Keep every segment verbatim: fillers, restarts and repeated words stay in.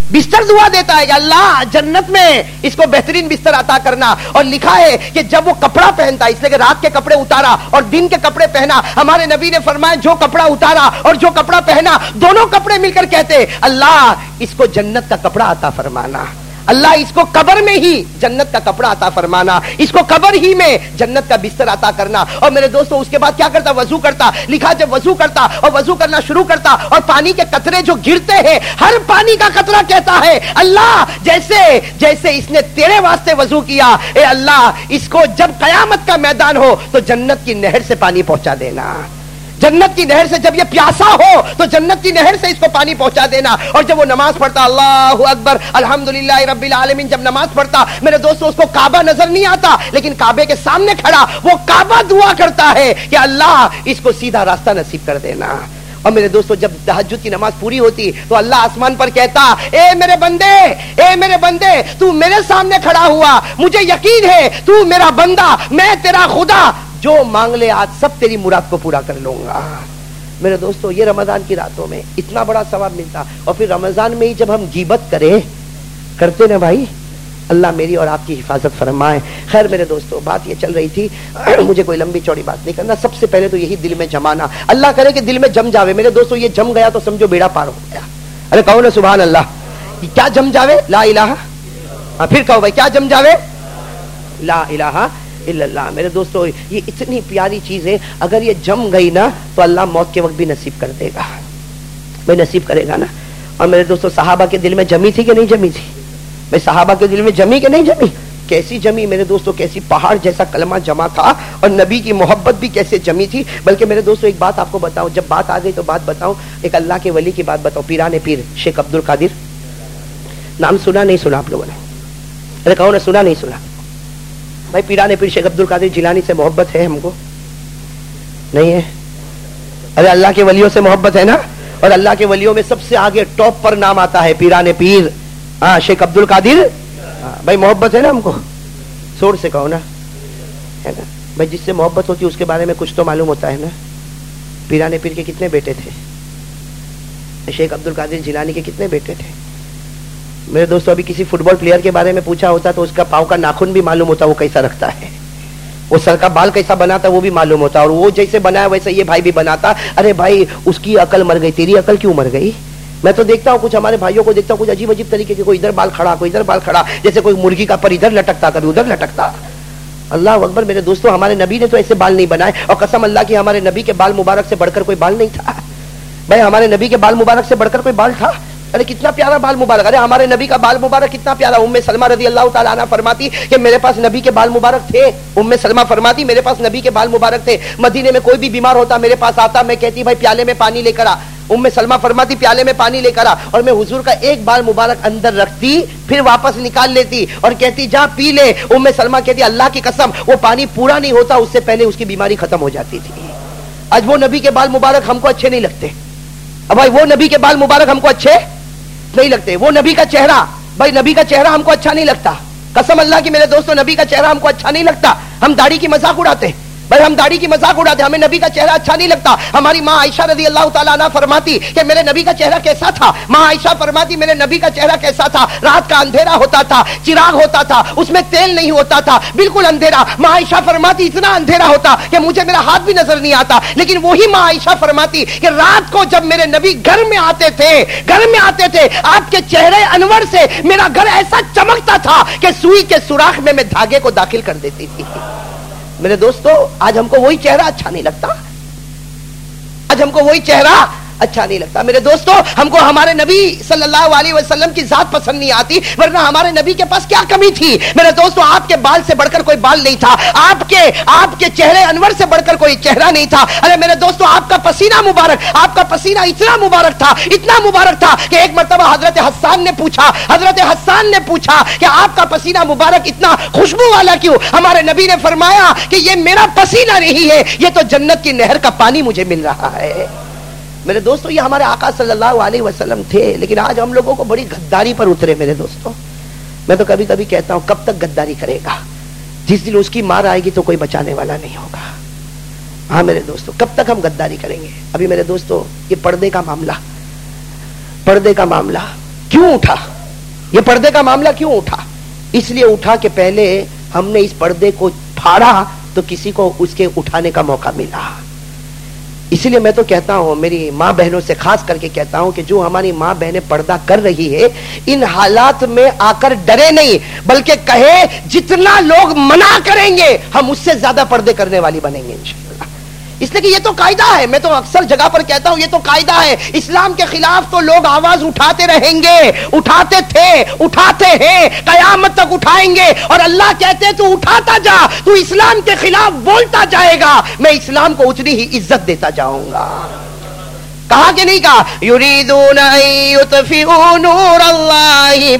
بستر دعا دیتا ہے کہ اللہ جنت میں اس کو بہترین بستر عطا کرنا. اور لکھا ہے کہ جب وہ کپڑا پہنتا, اس لیے کہ رات کے کپڑے اتارا اور دن کے کپڑے پہنا, ہمارے نبی نے فرمایا جو کپڑا اتارا اور جو کپڑا پہنا دونوں کپڑے مل کر کہتے اللہ اس کو جنت کا کپڑا عطا فرمانا, اللہ اس کو قبر میں ہی جنت کا کپڑا عطا فرمانا, اس کو قبر ہی میں جنت کا بستر عطا کرنا. اور میرے دوستو اس کے بعد کیا کرتا؟ وضو کرتا. لکھا جب وضو کرتا اور وضو کرنا شروع کرتا اور پانی کے قطرے جو گرتے ہیں, ہر پانی کا قطرہ کہتا ہے اللہ جیسے جیسے اس نے تیرے واسطے وضو کیا, اے اللہ اس کو جب قیامت کا میدان ہو تو جنت کی نہر سے پانی پہنچا دینا, جنت کی نہر سے جب یہ پیاسا ہو تو جنت کی نہر سے اس کو پانی پہنچا دینا. اور جب وہ نماز پڑھتا اللہ اکبر الحمدللہ رب العالمین, جب نماز پڑھتا میرے دوستو اس کو کعبہ نظر نہیں آتا, لیکن کعبے کے سامنے کھڑا وہ کعبہ دعا کرتا ہے کہ اللہ اس کو سیدھا راستہ نصیب کر دینا. اور میرے دوستو جب تہجد کی نماز پوری ہوتی تو اللہ آسمان پر کہتا اے میرے بندے اے میرے بندے تو میرے سامنے کھڑا ہوا, مجھے یقین ہے تو میرا بندہ, میں تیرا خدا, جو مانگ لے آج سب تیری مراد کو پورا کر لوں گا. میرے دوستو یہ رمضان کی راتوں میں اتنا بڑا ثواب ملتا. اور پھر رمضان میں ہی جب ہم غیبت کریں کرتے نا بھائی, اللہ میری اور آپ کی حفاظت فرمائے. خیر میرے دوستو بات یہ چل رہی تھی, مجھے کوئی لمبی چوڑی بات نہیں کرنا. سب سے پہلے تو یہی دل میں جمانا, اللہ کرے کہ دل میں جم جاوے. میرے دوستو یہ جم گیا تو سمجھو بیڑا پار ہو گیا. ارے کہو نا سبحان اللہ. کیا جم جاوے؟ لا الہ. پھر کہو بھائی کیا جم جاوے؟ لا الہ الا اللہ. میرے دوستو یہ اتنی پیاری چیز ہے, اگر یہ جم گئی نا تو اللہ موت کے وقت بھی نصیب کر دے گا, بھائی نصیب کرے گا نا. اور میرے دوستو صحابہ کے دل میں جمی تھی کہ نہیں جمی تھی؟ بھائی صحابہ کے دل میں جمی کہ نہیں جمی؟ کیسی جمی میرے دوستو, کیسی پہاڑ جیسا کلمہ جمع تھا, اور نبی کی محبت بھی کیسے جمی تھی. بلکہ میرے دوستو ایک بات آپ کو بتاؤں, جب بات آ گئی تو بات بتاؤں, ایک اللہ کے ولی کی بات بتاؤں. پیران پیر شیخ عبد القادر, نام سنا نہیں سنا آپ لوگوں نے؟ ارے کہو نا سنا نہیں سنا؟ بھائی پیران پیر شیخ عبد القادر جیلانی سے محبت ہے ہم کو؟ نہیں ہے؟ ارے اللہ کے ولیوں سے محبت ہے نا, اور اللہ کے ولیوں میں سب سے آگے ٹاپ پر نام آتا ہے پیران پیر ہاں شیخ عبد القادر. بھائی محبت ہے نا ہم کو؟ زور سے کہو نا, ہے نا بھائی. جس سے محبت ہوتی ہے اس کے بارے میں کچھ تو معلوم ہوتا ہے نا. پیران پیر کے کتنے بیٹے تھے؟ شیخ عبد القادر جیلانی کے کتنے بیٹے تھے؟ میرے دوستو ابھی کسی فٹ بال پلیئر کے بارے میں پوچھا ہوتا تو اس کا پاؤں کا ناخن بھی معلوم ہوتا, وہ کیسا رکھتا ہے, وہ سر کا بال کیسا بناتا وہ بھی معلوم ہوتا, اور وہ جیسے بنایا ویسے یہ بھائی بھی بناتا. ارے بھائی اس کی عقل مر گئی, تیری عقل کیوں مر گئی؟ میں تو دیکھتا ہوں کچھ ہمارے بھائیوں کو دیکھتا ہوں کچھ عجیب عجیب طریقے کے, کوئی ادھر بال کھڑا کوئی ادھر بال کھڑا, جیسے کوئی مرغی کا پر ادھر لٹکتا کبھی ادھر لٹکتا. اللہ اکبر. میرے دوستو ہمارے نبی نے تو ایسے بال نہیں بنائے, اور قسم اللہ کی ہمارے نبی کے بال مبارک سے بڑھ کر کوئی بال نہیں تھا. بھائی ہمارے نبی کے بال مبارک سے بڑھ کر کوئی بال تھا؟ ارے کتنا پیارا بال مبارک. ارے ہمارے نبی کا بال مبارک کتنا پیارا. ام سلمہ رضی اللہ تعالیٰ عنہ فرماتی کہ میرے پاس نبی کے بال مبارک تھے. ام سلمہ فرماتی میرے پاس نبی کے بال مبارک تھے. مدینے میں کوئی بھی بیمار ہوتا میرے پاس آتا, میں کہتی بھائی پیالے میں پانی لے کر آ. ام سلمہ فرماتی پیالے میں پانی لے کر آ, اور میں حضور کا ایک بال مبارک اندر رکھتی, پھر واپس نکال لیتی اور کہتی جا پی لے. ام سلمہ کہتی اللہ کی قسم وہ پانی پورا نہیں ہوتا اس سے پہلے اس کی بیماری ختم ہو جاتی تھی. آج وہ نبی کے بال مبارک ہم کو اچھے نہیں لگتے. اب بھائی وہ نبی کے بال مبارک ہم کو اچھے نہیں لگتے. وہ نبی کا چہرہ, بھائی نبی کا چہرہ ہم کو اچھا نہیں لگتا. قسم اللہ کی میرے دوستو نبی کا چہرہ ہم کو اچھا نہیں لگتا. ہم داڑھی کی مذاق اڑاتے, بھائی ہم داڑھی کی مذاق اڑاتے, ہمیں نبی کا چہرہ اچھا نہیں لگتا. ہماری ماں عائشہ رضی اللہ تعالیٰ عنہ فرماتی کہ میرے نبی کا چہرہ کیسا تھا. ماں عائشہ فرماتی میرے نبی کا چہرہ کیسا تھا, رات کا اندھیرا ہوتا تھا, چراغ ہوتا تھا, اس میں تیل نہیں ہوتا تھا, بالکل اندھیرا. ماں عائشہ فرماتی اتنا اندھیرا ہوتا کہ مجھے میرا ہاتھ بھی نظر نہیں آتا. لیکن وہی ماں عائشہ فرماتی کہ رات کو جب میرے نبی گھر میں آتے تھے گھر میں آتے تھے آپ کے چہرے انور سے میرا گھر ایسا چمکتا تھا کہ سوئی کے سوراخ میں میں دھاگے کو داخل کر دیتی تھی. میرے دوستو آج ہم کو وہی چہرہ اچھا نہیں لگتا. آج ہم کو وہی چہرہ اچھا نہیں لگتا. میرے دوستو ہم کو ہمارے نبی صلی اللہ علیہ وسلم کی ذات پسند نہیں آتی, ورنہ ہمارے نبی کے پاس کیا کمی تھی. میرے دوستو آپ کے بال سے بڑھ کر کوئی بال نہیں تھا, آپ کے آپ کے چہرے انور سے بڑھ کر کوئی چہرہ نہیں تھا. ارے میرے دوستو آپ کا پسینہ مبارک, آپ کا پسینہ اتنا مبارک تھا اتنا مبارک تھا کہ ایک مرتبہ حضرت حسان نے پوچھا حضرت حسان نے پوچھا کہ آپ کا پسینہ مبارک اتنا خوشبو والا کیوں؟ ہمارے نبی نے فرمایا کہ یہ میرا پسینہ نہیں ہے, یہ تو جنت کی نہر کا پانی مجھے مل رہا ہے. میرے دوستو یہ ہمارے آقا صلی اللہ علیہ وسلم تھے, لیکن آج ہم لوگوں کو بڑی غداری پر اترے. میرے دوستو میں تو کبھی کبھی کہتا ہوں کب تک غداری کرے گا؟ جس دن اس کی مار آئے گی تو کوئی بچانے والا نہیں ہوگا. ہاں میرے دوستو کب تک ہم غداری کریں گے؟ ابھی میرے دوستو یہ پردے کا معاملہ پردے کا معاملہ کیوں اٹھا؟ یہ پردے کا معاملہ کیوں اٹھا؟ اس لیے اٹھا کہ پہلے ہم نے اس پردے کو پھاڑا تو کسی کو اس کے اٹھانے کا موقع ملا. اسی لیے میں تو کہتا ہوں، میری ماں بہنوں سے خاص کر کے کہتا ہوں کہ جو ہماری ماں بہنیں پردہ کر رہی ہے، ان حالات میں آ کر ڈرے نہیں، بلکہ کہے جتنا لوگ منع کریں گے ہم اس سے زیادہ پردے کرنے والی بنیں گے انشاءاللہ. اس لیے کہ یہ تو قاعدہ ہے، میں تو اکثر جگہ پر کہتا ہوں یہ تو قاعدہ ہے. اسلام کے خلاف تو لوگ آواز اٹھاتے رہیں گے، اٹھاتے تھے، اٹھاتے ہیں، قیامت تک اٹھائیں گے. اور اللہ کہتے تو اٹھاتا جا، تو اسلام کے خلاف بولتا جائے گا، میں اسلام کو اتنی ہی عزت دیتا جاؤں گا. کہا کہ نہیں کہا یریدون ان یطفئوا نور اللہ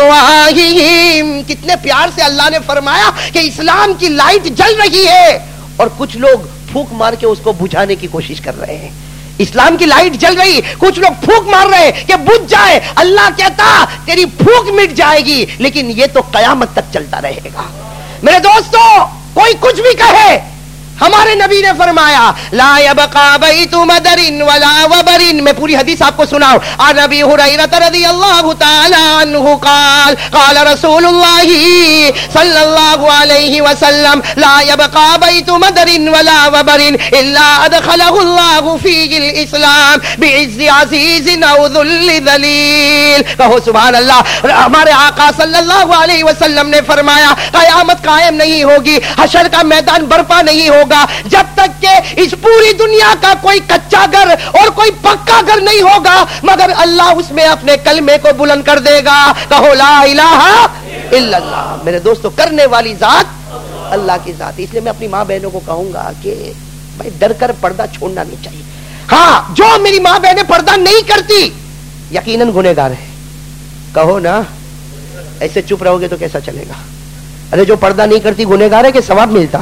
بافواہہم. کتنے پیار سے اللہ نے فرمایا کہ اسلام کی لائٹ جل رہی ہے اور کچھ لوگ پھونک مار کے اس کو بجھانے کی کوشش کر رہے ہیں. اسلام کی لائٹ جل رہی، کچھ لوگ پھونک مار رہے ہیں کہ بجھ جائے. اللہ کہتا تیری پھونک مٹ جائے گی لیکن یہ تو قیامت تک چلتا رہے گا. میرے دوستو، کوئی کچھ بھی کہے، ہمارے نبی نے فرمایا لا يبقى بیت مدر ولا وبر. میں پوری حدیث آپ کو سناؤں. عن ابی ہریرہ رضی اللہ تعالی عنہ قال قال رسول اللہ صلی اللہ علیہ وسلم لا يبقى بیت مدر ولا وبر الا ادخله اللہ فیہ الاسلام بعز عزیز او ذل ذلیل. کہو سبحان اللہ. ہمارے آقا صلی اللہ علیہ وسلم نے فرمایا قیامت قائم نہیں ہوگی، حشر کا میدان برپا نہیں ہوگا جب تک کہ اس پوری دنیا کا کوئی کچا گھر اور کوئی پکا گھر نہیں ہوگا مگر اللہ اس میں اپنے کلمے کو بلند کر دے گا. کہو لا الہ الا اللہ. میرے دوستو، کرنے والی ذات اللہ کی ذات. اس لیے میں اپنی ماں بہنوں کو کہوں گا کہ بھائی ڈر کر پردہ چھوڑنا نہیں چاہیے. ہاں، جو میری ماں بہنیں پردہ نہیں کرتی یقیناً گنہگار ہے. کہو نا، ایسے چپ رہو گے تو کیسا چلے گا؟ ارے جو پردہ نہیں کرتی گنہگار ہے کہ ثواب ملتا؟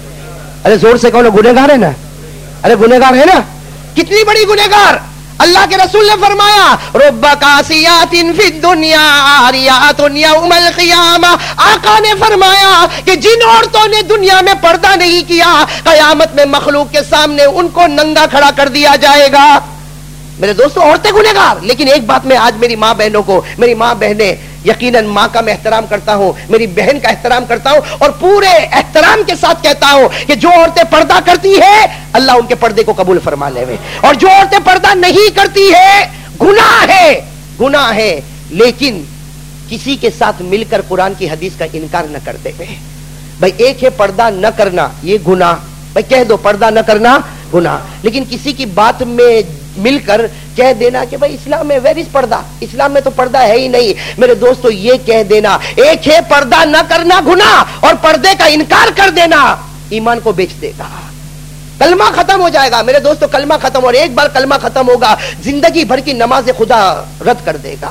ارے زور سے کہو نا، گنہگار ہے نا؟ ارے گنہگار ہے نا؟ کتنی بڑی گنہگار. اللہ کے رسول نے فرمایا رب کاسیات فی الدنیا عاریات یوم القیامہ. آقا نے فرمایا کہ جن عورتوں نے دنیا میں پردہ نہیں کیا قیامت میں مخلوق کے سامنے ان کو ننگا کھڑا کر دیا جائے گا. میرے دوستو، عورتیں گنہگار. لیکن ایک بات میں آج میری ماں بہنوں کو، میری ماں بہنیں، یقیناً ماں کا میں احترام کرتا ہوں، میری بہن کا احترام کرتا ہوں اور پورے احترام کے ساتھ کہتا ہوں کہ جو عورتیں پردہ کرتی ہیں اللہ ان کے پردے کو قبول فرما لے میں، اور جو عورتیں پردہ نہیں کرتی ہے گناہ ہے، گناہ ہے. لیکن کسی کے ساتھ مل کر قرآن کی حدیث کا انکار نہ کرتے ہوئے. بھائی ایک ہے پردہ نہ کرنا، یہ گناہ، بھائی کہہ دو پردہ نہ کرنا گناہ. لیکن کسی کی بات میں مل کر کہہ دینا کہ بھائی اسلام میں ویر از پردہ، اسلام میں تو پردہ ہے ہی نہیں. میرے دوستو، یہ کہہ دینا، ایک ہے پردہ نہ کرنا گناہ اور پردے کا انکار کر دینا ایمان کو بیچ دے گا. کلمہ ختم ہو جائے گا. میرے دوستو، کلمہ ختم، اور ایک بار کلمہ ختم ہوگا زندگی بھر کی نماز خدا رد کر دے گا.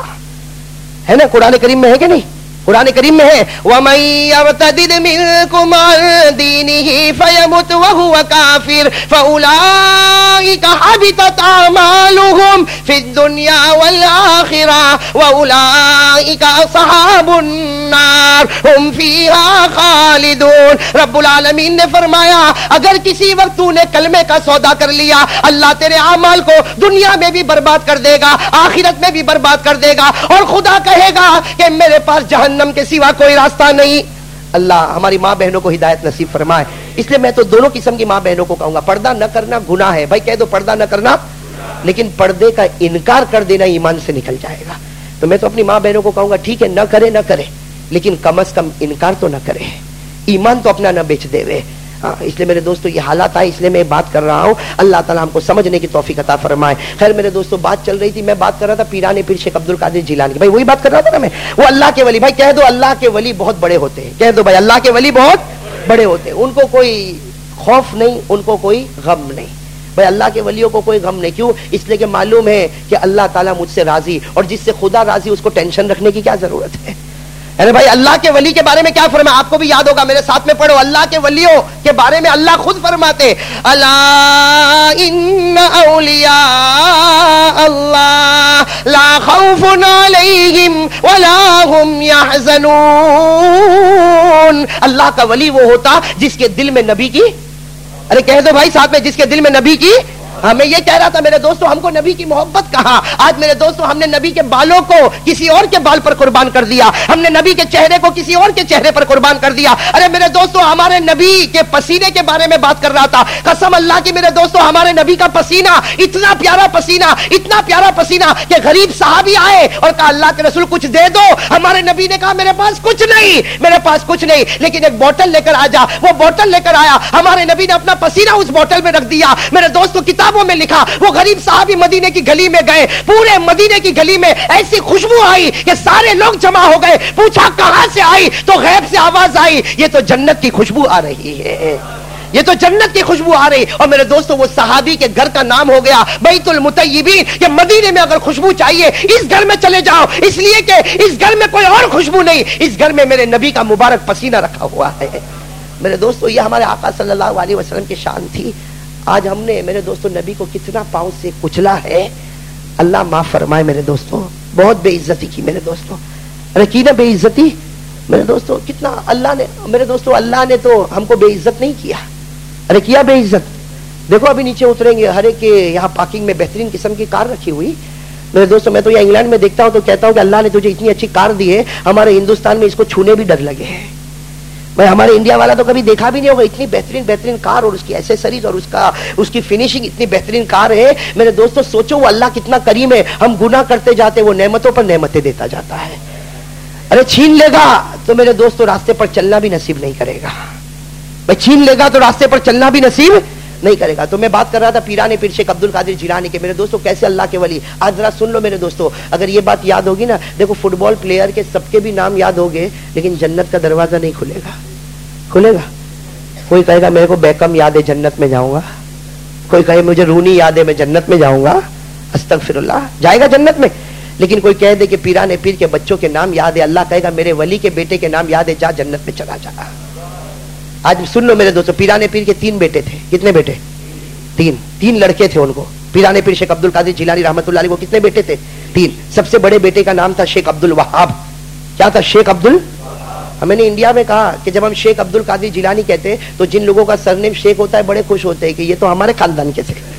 ہے نا؟ قرآن کریم میں ہے کہ نہیں؟ قرآن کریم میں ہے وَمَن يَرْتَدِدْ مِنكُمْ عَن دِينِهِ فَيَمُتْ وَهُوَ كَافِرٌ فَأُولَٰئِكَ حَبِطَتْ أَعْمَالُهُمْ فِي الدُّنْيَا وَالْآخِرَةِ وَأُولَٰئِكَ أَصْحَابُ النَّارِ هُمْ فِيهَا خَالِدُونَ. رب العالمین نے فرمایا اگر کسی وقت تو نے کلمے کا سودا کر لیا، اللہ تیرے اعمال کو دنیا میں بھی برباد کر دے گا، آخرت میں بھی برباد کر دے گا، اور خدا کہے گا کہ میرے پاس جہنم کے سوا کوئی راستہ نہیں. اللہ ہماری ماں بہنوں کو ہدایت نصیب فرمائے. اس لیے میں تو دونوں قسم کی ماں بہنوں کو کہوں گا پردہ نہ کرنا گناہ ہے. بھائی کہہ دو پردہ نہ کرنا، لیکن پردے کا انکار کر دینا ایمان سے نکل جائے گا. تو میں تو اپنی ماں بہنوں کو کہوں گا ٹھیک ہے نہ کرے نہ کرے، لیکن کم از کم انکار تو نہ کرے، ایمان تو اپنا نہ بیچ دے وے. اس لیے میرے دوستو یہ حالات آئے، اس لیے میں بات کر رہا ہوں. اللہ تعالیٰ ہم کو سمجھنے کی توفیق عطا فرمائے. خیر میرے دوستو، بات چل رہی تھی، میں بات کر رہا تھا پیرانے پیر شیخ عبد القادر جیلانی کی. بھائی وہی بات کر رہا تھا نا میں، وہ اللہ کے ولی. بھائی کہہ دو اللہ کے ولی بہت بڑے ہوتے ہیں. کہہ دو بھائی اللہ کے ولی بہت بڑے ہوتے ہیں. ان کو کوئی خوف نہیں، ان کو کوئی غم نہیں. بھائی اللہ کے ولیوں کو کوئی غم نہیں. کیوں؟ اس لیے کہ معلوم ہے کہ اللہ تعالیٰ مجھ سے راضی، اور جس سے خدا راضی اس کو ٹینشن رکھنے کی کیا ضرورت ہے. ارے بھائی اللہ کے ولی کے بارے میں کیا فرمایا؟ آپ کو بھی یاد ہوگا، میرے ساتھ میں پڑھو. اللہ کے ولیوں کے بارے میں اللہ خود فرماتے الا ان اولیاء اللہ لا خوف علیہم ولا هم يحزنون. اللہ کا ولی وہ ہوتا جس کے دل میں نبی کی، ارے کہہ دو بھائی ساتھ میں، جس کے دل میں نبی کی ہمیں یہ کہہ رہا تھا میرے دوستوں ہم کو نبی کی محبت کہاں. آج میرے دوستوں ہم نے نبی کے بالوں کو کسی اور کے بال پر قربان کر دیا, ہم نے نبی کے چہرے کو کسی اور کے چہرے پر قربان کر دیا. ارے میرے دوستوں ہمارے نبی کے پسینے کے بارے میں بات کر رہا تھا, قسم اللہ کی میرے دوستوں ہمارے نبی کا پسینہ اتنا پیارا پسینہ اتنا پیارا پسینہ کہ غریب صحابی آئے اور کہا اللہ کے رسول کچھ دے دو. ہمارے نبی نے کہا میرے پاس کچھ نہیں, میرے پاس کچھ نہیں, لیکن ایک بوتل لے کر آ جا. وہ بوتل لے کر آیا, ہمارے نبی نے اپنا پسینہ اس بوتل میں رکھ دیا. میرے دوستوں کتابوں میں لکھا وہ غریب صحابی مدینے کی گلی میں گئے, پورے مدینے کی گلی میں ایسی خوشبو آئی کہ سارے لوگ جمع ہو گئے. پوچھا کہاں سے آئی تو غیب سے آواز آئی یہ تو جنت کی خوشبو آ رہی ہے, یہ تو جنت کی خوشبو آ رہی. اور میرے دوستوں وہ صحابی کے گھر کا نام ہو گیا بیت المطیبین, کہ مدینے میں اگر خوشبو چاہیے اس گھر میں چلے جاؤ, اس لیے کہ اس گھر میں کوئی اور خوشبو نہیں, اس گھر میں میرے نبی کا مبارک پسینہ رکھا ہوا ہے. میرے دوستوں یہ ہمارے آقا صلی اللہ علیہ وسلم کی شان تھی. آج ہم نے میرے دوستوں نبی کو کتنا پاؤں سے کچلا ہے, اللہ معاف فرمائے. میرے دوستوں بہت بے عزتی کی میرے دوستوں, ارے کی نا بے عزتی میرے دوستوں, کتنا اللہ نے میرے دوستوں اللہ نے تو ہم کو بے عزت نہیں کیا, ارے کیا بے عزت. دیکھو ابھی نیچے اتریں گے, ہر ایک کے یہاں پارکنگ میں بہترین قسم کی کار رکھی ہوئی. میرے دوستوں میں تو یہ انگلینڈ میں دیکھتا ہوں تو کہتا ہوں کہ اللہ نے تجھے اتنی اچھی کار دی ہے, ہمارے ہندوستان میں اس کو چھونے بھی ڈر لگے ہیں. میں ہمارے انڈیا والا تو کبھی دیکھا بھی نہیں ہوگا اتنی بہترین بہترین کار اور اس کی ایسیسریز اور اس کا اس کی فنیشنگ اتنی بہترین کار ہے. میرے دوستوں سوچو وہ اللہ کتنا کریم ہے, ہم گناہ کرتے جاتے وہ نعمتوں پر نعمتیں دیتا جاتا ہے. ارے چھین لے گا تو میرے دوستوں راستے پر چلنا بھی نصیب نہیں کرے گا, میں چھین لے گا تو راستے پر چلنا بھی نصیب نہیں کرے گا. تو میں بات کر رہا تھا پیران پیر شیخ عبد القادر جیلانی کے. میرے دوستوں کیسے اللہ کے ولی, آج ذرا سن لو میرے دوستوں, اگر یہ بات یاد ہوگی نا, دیکھو فٹ بال پلیئر کے سب کے بھی نام یاد ہوگے لیکن جنت کا دروازہ نہیں کھلے گا. کھلے گا؟ کوئی کہے گا میرے کو بیکم یاد ہے جنت میں جاؤں گا, کوئی کہے مجھے رونی یاد ہے میں جنت میں جاؤں گا, استغفر اللہ, جائے گا جنت میں. لیکن کوئی کہہ دے کہ پیران پیر کے بچوں کے نام یاد ہے, اللہ کہے گا میرے ولی کے بیٹے کے نام یاد ہے, جا جنت میں چلا جا. آج سن لو میرے دوستو, پیران پیر کے تین بیٹے تھے. کتنے بیٹے؟ تین. تین لڑکے تھے ان کو. پیران پیر شیخ عبد القادر جیلانی رحمۃ اللہ علیہ کو کتنے بیٹے تھے؟ تین. سب سے بڑے بیٹے کا نام تھا شیخ عبد الوہاب. کیا تھا؟ شیخ عبد ال ہمیں نے انڈیا میں کہا کہ جب ہم شیخ عبد القادر جیلانی کہتے ہیں تو جن لوگوں کا سرنیم شیخ ہوتا ہے بڑے خوش ہوتے ہیں کہ یہ تو ہمارے خاندان کے تھے.